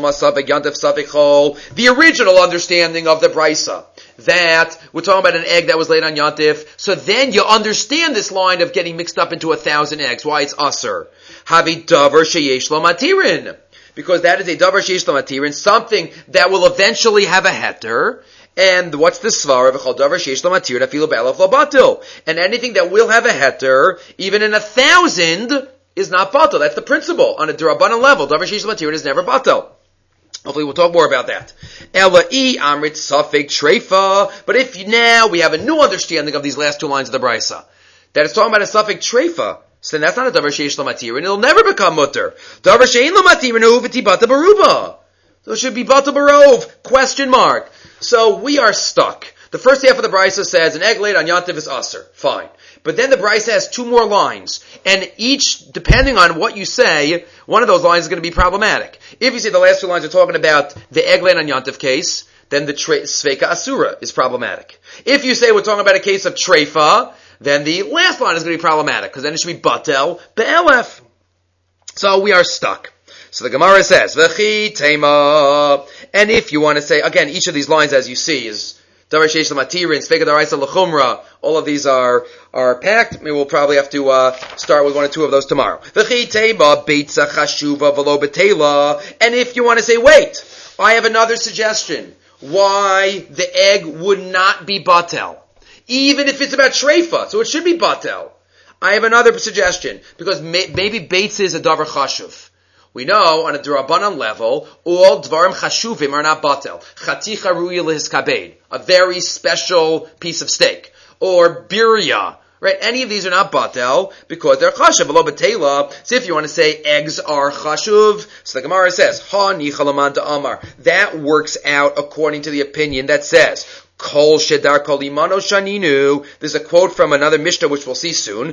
original understanding of the brisa, that we're talking about an egg that was laid on Yontif, so then you understand this line of getting mixed up into 1,000 eggs, why it's asur. Havi davar sheyesh lo matirin. Because that is a davar sheyesh lo matirin, something that will eventually have a heter. And what's the svara? V'chol davar sheyesh lo matirin afilu be'elef lo batil. And anything that will have a heter, even in 1,000, is not batil. That's the principle. On a D'Rabbanan level, davar sheyesh lo matirin is never batil. Hopefully we'll talk more about that. Ela'i amrit safek treifa. But if now we have a new understanding of these last 2 lines of the brisa, that it's talking about a safek treifa, so then that's not a davar sheyesh lo matirin. It'll never become mutter. Davar she'ein lo matirin hu v'ti bata baruba. So it should be bata barov. Question mark. So we are stuck. The first half of the brisa says an egg laid on Yontif is asur. Fine. But then the brisa has 2 more lines. And each, depending on what you say, one of those lines is going to be problematic. If you say the last 2 lines are talking about the egg laid on Yontif case, then the sveika asura is problematic. If you say we're talking about a case of treifa, then the last line is going to be problematic, because then it should be batel be'elef. So we are stuck. So the Gemara says, V'chi tema. And if you want to say, again, each of these lines, as you see, is Davar sheish l'matirin, Svega daraisa l'chumra. All of these are packed. Maybe we'll probably have to start with one or two of those tomorrow. V'chi teiba beitza chashuva v'lo betela. And if you want to say, wait, I have another suggestion why the egg would not be batel, even if it's about shreifa, so it should be batel. I have another suggestion, because maybe beitza is a davar chashuv. We know on a D'Rabbanan level, all dvarim chashuvim are not batel. Chaticha ruya lehiskabed, a very special piece of steak, or birya. Right? Any of these are not batel because they're chashuv. V'lo betela. So if you want to say eggs are chashuv, so the Gemara says ha nichalaman da'amar. That works out according to the opinion that says kol shedar kol imano shaninu. There's a quote from another Mishnah which we'll see soon.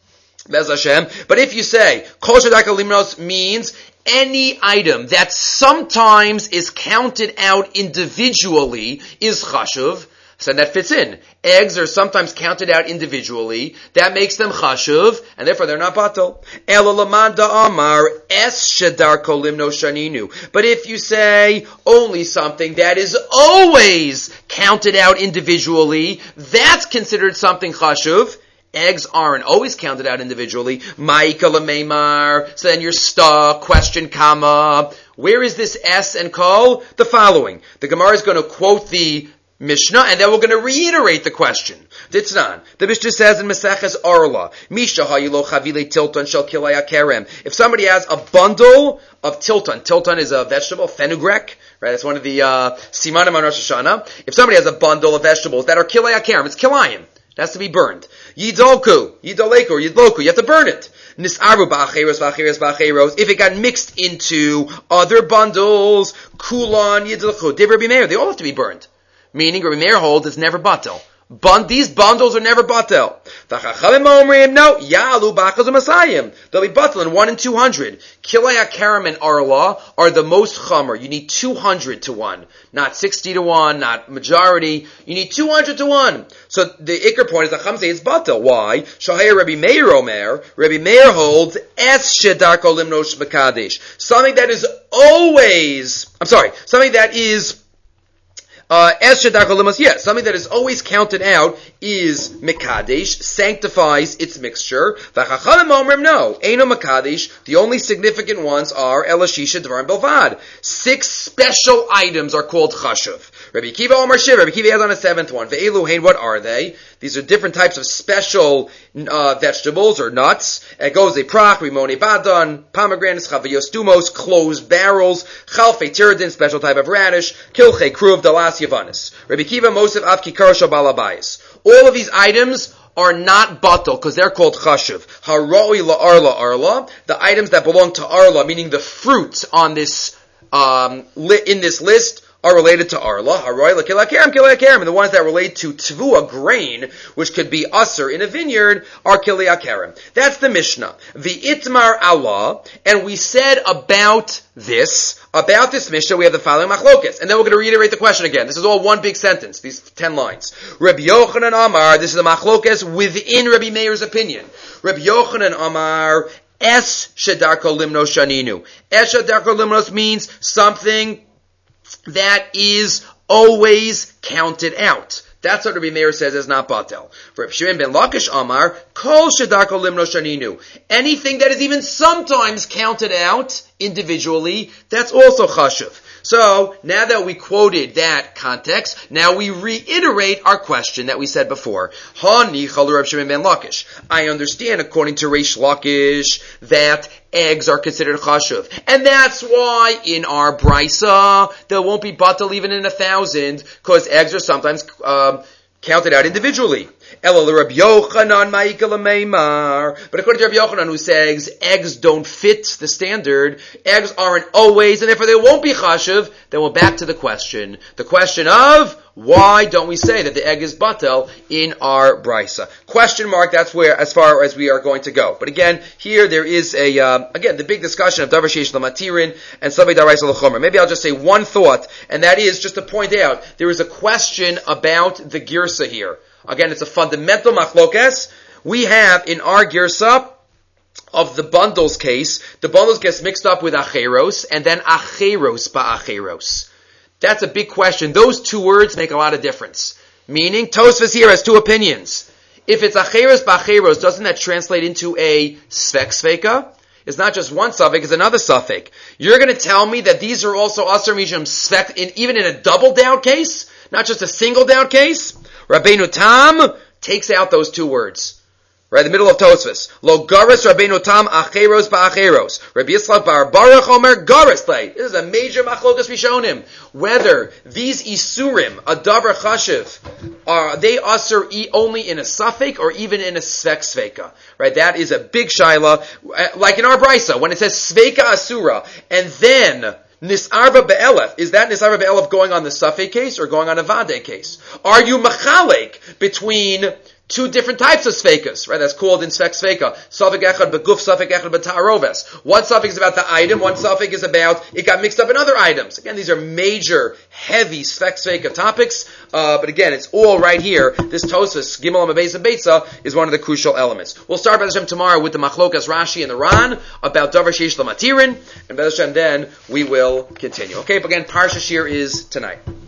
Bez Hashem. But if you say kol shedar kol imano means any item that sometimes is counted out individually is chashuv. So that fits in. Eggs are sometimes counted out individually. That makes them chashuv, and therefore they're not batel. Ela laman da'amar es shedar kol limno shaninu. But if you say only something that is always counted out individually, that's considered something chashuv. Eggs aren't always counted out individually. Ma'ika l'meimar. So then you're stuck. Question, comma. Where is this S and kol? The following. The Gemara is going to quote the Mishnah, and then we're going to reiterate the question. Ditznan. The Mishnah says in Maseches Arla, Misha hayilo chavile tilton shel kilaya kerem. If somebody has a bundle of tilton is a vegetable, fenugreek, right? It's one of the simanim on Rosh Hashanah. If somebody has a bundle of vegetables that are kilaya kerem, it's kilayim. It has to be burned. Yidolku, yidaleku, yidloku. You have to burn it. Nisaru ba'acheros, ba'acheros, ba'acheros. If it got mixed into other bundles, kulan, yidolku, div Rabbi Meir, they all have to be burned. Meaning, Rabbi Meir holds it's never batel. These bundles are never batel. The Chachamim omrim, no, yalu b'achaz u'masayim. They'll be batel in 1 in 200. Kilei HaKerem and Arla are the most chamer. You need 200 to 1. Not 60 to 1, not majority. You need 200 to 1. So the ikar point is the Chacham say it's batel. Why? Shahaya Rabbi Meir omer. Rabbi Meir holds es shedar kol limnosh mekadesh. Something that is something that is always counted out is mekadesh, sanctifies its mixture. V'chachamim omrim no, eino mekadesh. The only significant ones are elashisha dvarim belvad. 6 special items are called chashuv. Rabbi Kiva Omar Shiv. Rabbi Kiva has on a 7th one. Ve'elu hein, what are they? These are different types of special vegetables or nuts. Goze prach, rimone badan, pomegranates, chavayos dumos, closed barrels, chalfe tiradin, special type of radish, kilche kruv, dalas yavanis. Rabbi Kiva Mosef av kikar balabayis. All of these items are not batal because they're called chashuv. Haroi la arla, the items that belong to arla, meaning the fruits on this in this list, are related to arla, haroy la kilakerem, and the ones that relate to tvua, grain, which could be usser in a vineyard, are kilakerem. That's the Mishnah. The itmar Allah, and we said about this Mishnah, we have the following machlokes, and then we're going to reiterate the question again. This is all one big sentence, these 10 lines. Rabbi Yochanan Amar, this is the machlokes within Rabbi Meir's opinion. Rabbi Yochanan Amar, es shedarko limnos shaninu. Es shedarko limnos means something that is always counted out. That's what Rabbi Meir says is not batel. For Rabbi Shimon ben Lakish Amar, kol shedarko limno shaninu. Anything that is even sometimes counted out individually, that's also chashuv. So, now that we quoted that context, now we reiterate our question that we said before. Hani chal Rabbi Shimon ben Lakish. I understand, according to Reish Lakish, that eggs are considered chashuv. And that's why in our brisa, there won't be batal even in 1,000, because eggs are sometimes counted out individually. But according to Rabbi Yochanan, who says eggs don't fit the standard, eggs aren't always, and therefore they won't be chashuv, then we're back to the question. The question of, why don't we say that the egg is batel in our brisa? Question mark, that's where, as far as we are going to go. But again, here there is the big discussion of davar sheish l'matirin and sabei daraisa l'chomer. Maybe I'll just say one thought, and that is just to point out, there is a question about the girsa here. Again, it's a fundamental machlokes. We have in our girsa of the bundles case, the bundles gets mixed up with acheros, and then acheros ba'acheros. That's a big question. Those two words make a lot of difference. Meaning, Tosfos here has two opinions. If it's acheros b'acheros, doesn't that translate into a svek sveka? It's not just one suffix, it's another suffix. You're going to tell me that these are also asar mishum svek, even in a double down case? Not just a single down case? Rabbeinu Tam takes out those two words. Right, the middle of Tosfos. Lo garis Rabbeinu Tam acheros ba'acheros. Rabbi Yitzchak bar Baruch Omer garis lei. This is a major machlokas rishonim. Whether these isurim, a davar chashiv, are they asur only in a suffix or even in a svek sveka. Right, that is a big shaila. Like in our brisa, when it says sveka asura, and then Nisarva be'elef, is that Nisarva be'elef going on the suffix case or going on a vade case? Are you machalek between two different types of sveikas, right? That's called in svek sveika. Suffix echad beguf, suffix echad b'ta'aroves. One suffix is about the item, one suffix is about it got mixed up in other items. Again, these are major, heavy svek sveika topics, but again, it's all right here. This Tosfos, Gimel Amabez and Beitza, is one of the crucial elements. We'll start, B'ez Hashem, tomorrow with the Machlokas Rashi and the Ran about Davar Sheish Lamatirin, and B'ez Hashem, then we will continue. Okay, but again, Parsha Shir is tonight.